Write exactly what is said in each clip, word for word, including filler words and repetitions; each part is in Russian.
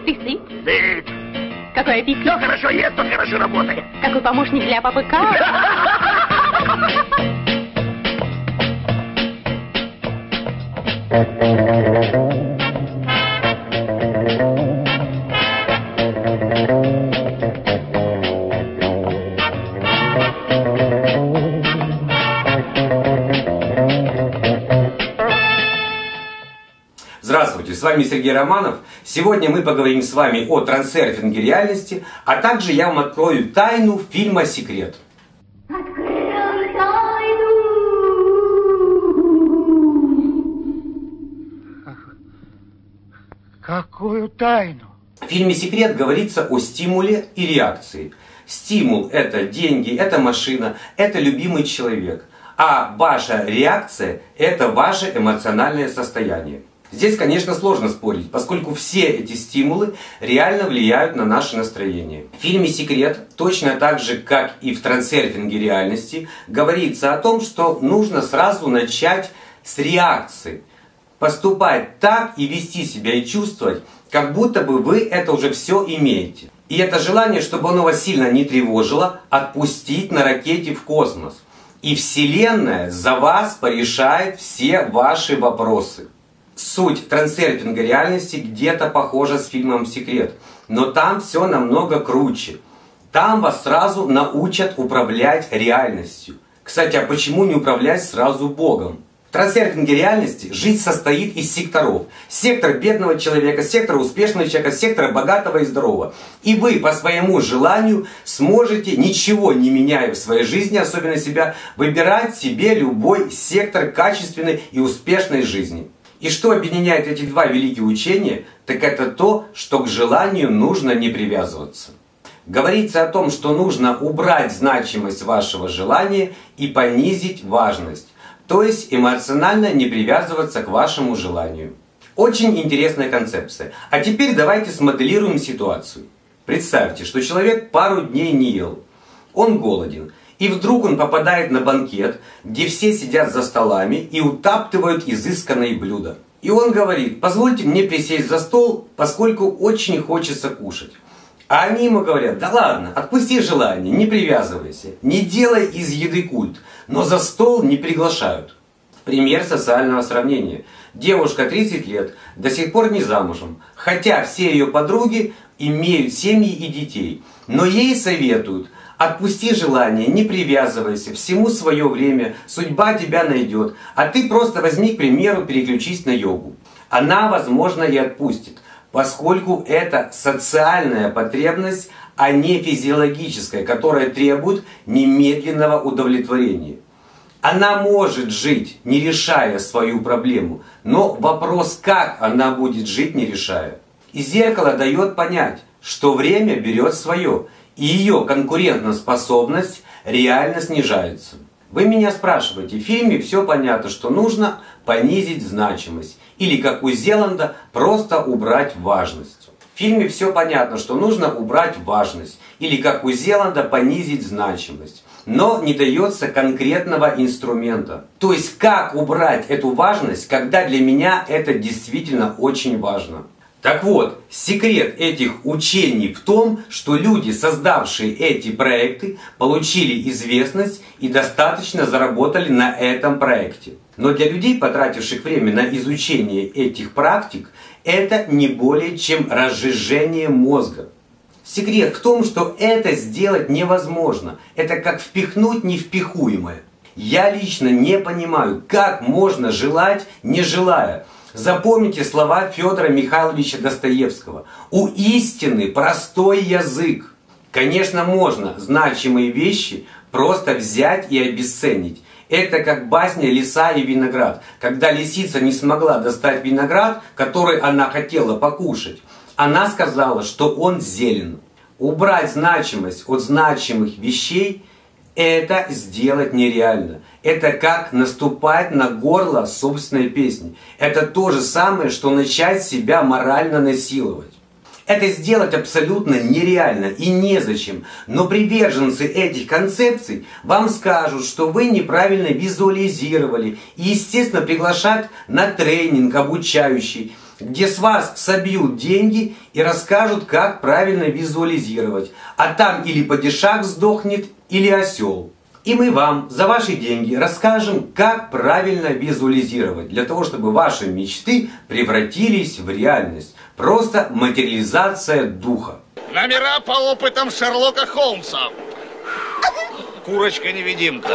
Цих-цих. Цыц. Какой аппетит. Все хорошо ест, он хорошо работает. Какой помощник для папы Кар. Здравствуйте, с вами Сергей Романов. Сегодня мы поговорим с вами о трансерфинге реальности, а также я вам открою тайну фильма «Секрет». Открою тайну. Какую тайну? В фильме «Секрет» говорится о стимуле и реакции. Стимул – это деньги, это машина, это любимый человек. А ваша реакция – это ваше эмоциональное состояние. Здесь, конечно, сложно спорить, поскольку все эти стимулы реально влияют на наше настроение. В фильме «Секрет», точно так же, как и в трансерфинге реальности, говорится о том, что нужно сразу начать с реакции. Поступать так и вести себя и чувствовать, как будто бы вы это уже все имеете. И это желание, чтобы оно вас сильно не тревожило, отпустить на ракете в космос. И Вселенная за вас порешает все ваши вопросы. Суть трансерфинга реальности где-то похожа с фильмом «Секрет», но там все намного круче. Там вас сразу научат управлять реальностью. Кстати, а почему не управлять сразу Богом? В трансерфинге реальности жизнь состоит из секторов. Сектор бедного человека, сектор успешного человека, сектор богатого и здорового. И вы по своему желанию сможете, ничего не меняя в своей жизни, особенно себя, выбирать себе любой сектор качественной и успешной жизни. И что объединяет эти два великих учения, так это то, что к желанию нужно не привязываться. Говорится о том, что нужно убрать значимость вашего желания и понизить важность. То есть эмоционально не привязываться к вашему желанию. Очень интересная концепция. А теперь давайте смоделируем ситуацию. Представьте, что человек пару дней не ел. Он голоден. И вдруг он попадает на банкет, где все сидят за столами и утаптывают изысканные блюда. И он говорит: позвольте мне присесть за стол, поскольку очень хочется кушать. А они ему говорят: да ладно, отпусти желание, не привязывайся, не делай из еды культ, но за стол не приглашают. Пример социального сравнения. Девушка тридцать лет, до сих пор не замужем, хотя все ее подруги имеют семьи и детей, но ей советуют: отпусти желание, не привязывайся, всему свое время, судьба тебя найдет, а ты просто возьми, к примеру, переключись на йогу. Она, возможно, и отпустит, поскольку это социальная потребность, а не физиологическая, которая требует немедленного удовлетворения. Она может жить, не решая свою проблему, но вопрос, как она будет жить, не решая. И зеркало дает понять, что время берет свое, и ее конкурентоспособность реально снижается. Вы меня спрашиваете, в фильме все понятно, что нужно понизить значимость. Или, как у Зеланда, просто убрать важность. В фильме все понятно, что нужно убрать важность. Или, как у Зеланда, понизить значимость. Но не дается конкретного инструмента. То есть, как убрать эту важность, когда для меня это действительно очень важно. Так вот, секрет этих учений в том, что люди, создавшие эти проекты, получили известность и достаточно заработали на этом проекте. Но для людей, потративших время на изучение этих практик, это не более чем разжижение мозга. Секрет в том, что это сделать невозможно. Это как впихнуть невпихуемое. Я лично не понимаю, как можно желать, не желая. Запомните слова Федора Михайловича Достоевского. У истины простой язык. Конечно, можно значимые вещи просто взять и обесценить. Это как басня «Лиса и виноград». Когда лисица не смогла достать виноград, который она хотела покушать, она сказала, что он зелен. Убрать значимость от значимых вещей – это сделать нереально. Это как наступать на горло собственной песни. Это то же самое, что начать себя морально насиловать. Это сделать абсолютно нереально и незачем. Но приверженцы этих концепций вам скажут, что вы неправильно визуализировали. И, естественно, приглашать на тренинг обучающий. где с вас собьют деньги и расскажут, как правильно визуализировать. А там или падишах сдохнет, или осел. И мы вам за ваши деньги расскажем, как правильно визуализировать, для того, чтобы ваши мечты превратились в реальность. Просто материализация духа. Номера по опытам Шерлока Холмса. Курочка-невидимка.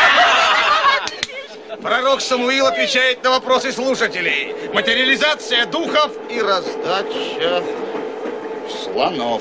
Пророк Самуил отвечает на вопросы слушателей. Материализация духов и раздача слонов.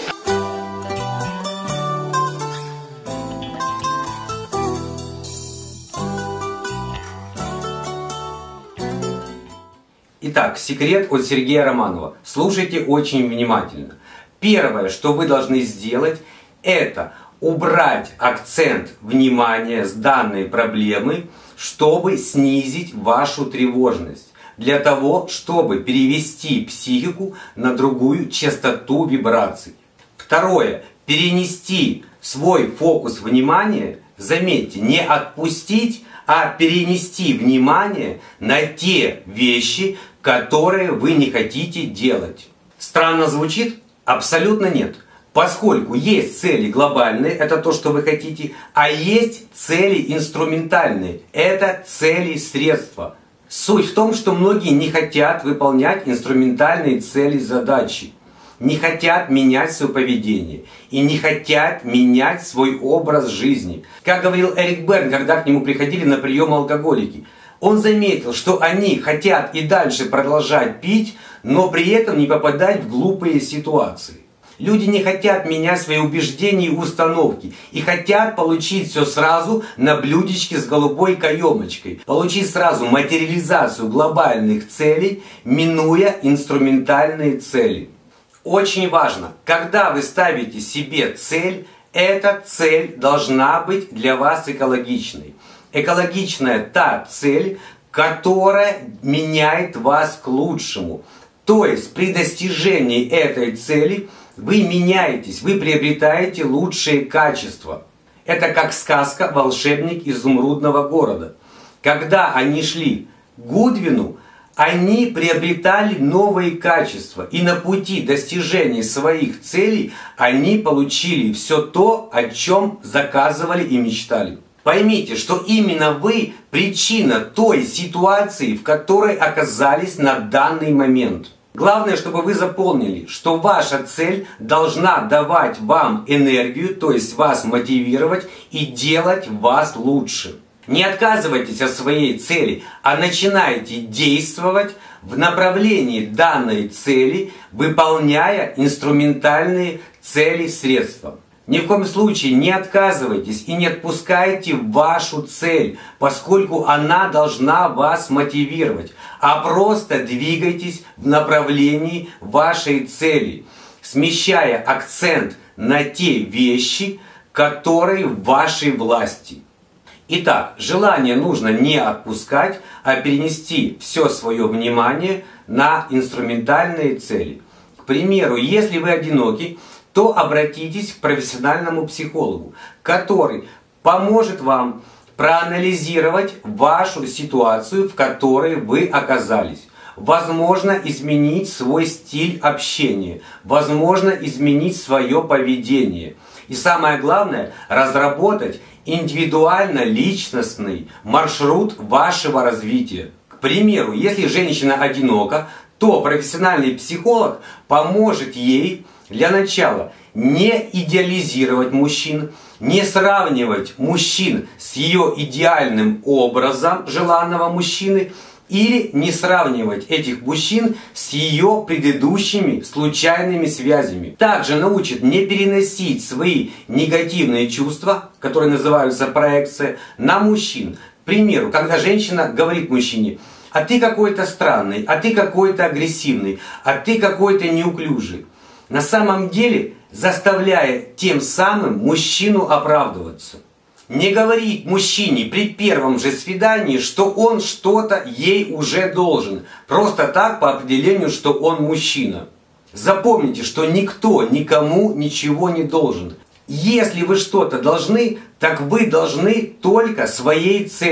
Итак, секрет от Сергея Романова. Слушайте очень внимательно. Первое, что вы должны сделать, это убрать акцент внимания с данной проблемы, чтобы снизить вашу тревожность. Для того, чтобы перевести психику на другую частоту вибраций. Второе. Перенести свой фокус внимания, заметьте, не отпустить, а перенести внимание на те вещи, которые вы не хотите делать. Странно звучит? Абсолютно нет. Поскольку есть цели глобальные, это то, что вы хотите, а есть цели инструментальные, это цели средства. Суть в том, что многие не хотят выполнять инструментальные цели задачи, не хотят менять свое поведение и не хотят менять свой образ жизни. Как говорил Эрик Берн, когда к нему приходили на прием алкоголики, он заметил, что они хотят и дальше продолжать пить, но при этом не попадать в глупые ситуации. Люди не хотят менять свои убеждения и установки и хотят получить все сразу на блюдечке с голубой каемочкой. Получить сразу материализацию глобальных целей, минуя инструментальные цели. Очень важно, когда вы ставите себе цель, эта цель должна быть для вас экологичной. Экологичная та цель, которая меняет вас к лучшему. То есть при достижении этой цели вы меняетесь, вы приобретаете лучшие качества. Это как сказка «Волшебник изумрудного города». Когда они шли к Гудвину, они приобретали новые качества. И на пути достижения своих целей они получили все то, о чем заказывали и мечтали. Поймите, что именно вы причина той ситуации, в которой оказались на данный момент. Главное, чтобы вы запомнили, что ваша цель должна давать вам энергию, то есть вас мотивировать и делать вас лучше. Не отказывайтесь от своей цели, а начинайте действовать в направлении данной цели, выполняя инструментальные цели средства. Ни в коем случае не отказывайтесь и не отпускайте вашу цель, поскольку она должна вас мотивировать, а просто двигайтесь в направлении вашей цели, смещая акцент на те вещи, которые в вашей власти. Итак, желание нужно не отпускать, а перенести все свое внимание на инструментальные цели. К примеру, если вы одиноки, то обратитесь к профессиональному психологу, который поможет вам проанализировать вашу ситуацию, в которой вы оказались. Возможно изменить свой стиль общения, возможно изменить свое поведение. И самое главное, разработать индивидуально личностный маршрут вашего развития. К примеру, если женщина одинока, то профессиональный психолог поможет ей для начала не идеализировать мужчин, не сравнивать мужчин с ее идеальным образом желанного мужчины или не сравнивать этих мужчин с ее предыдущими случайными связями. Также научит не переносить свои негативные чувства, которые называются проекция, на мужчин. К примеру, когда женщина говорит мужчине: а ты какой-то странный, а ты какой-то агрессивный, а ты какой-то неуклюжий. На самом деле, заставляя тем самым мужчину оправдываться. Не говорить мужчине при первом же свидании, что он что-то ей уже должен. Просто так по определению, что он мужчина. Запомните, что никто никому ничего не должен. Если вы что-то должны, так вы должны только своей цели.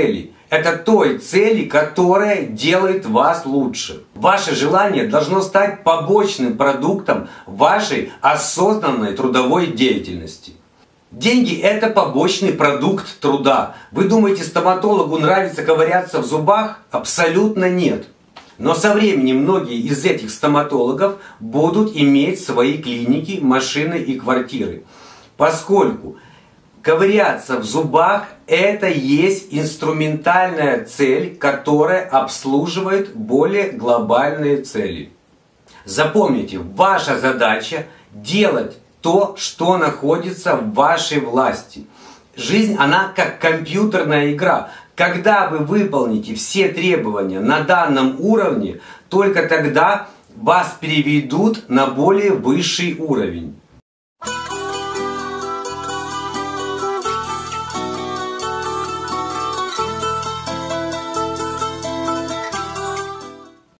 Это той цели, которая делает вас лучше. Ваше желание должно стать побочным продуктом вашей осознанной трудовой деятельности. Деньги – это побочный продукт труда. Вы думаете, стоматологу нравится ковыряться в зубах? Абсолютно нет. Но со временем многие из этих стоматологов будут иметь свои клиники, машины и квартиры. Поскольку ковыряться в зубах – это есть инструментальная цель, которая обслуживает более глобальные цели. Запомните, ваша задача – делать то, что находится в вашей власти. Жизнь, она как компьютерная игра. Когда вы выполните все требования на данном уровне, только тогда вас переведут на более высший уровень.